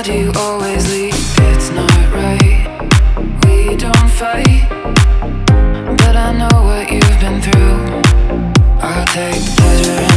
do you always leave? It's not right. We don't fight, but I know what you've been through. I'll take pleasure in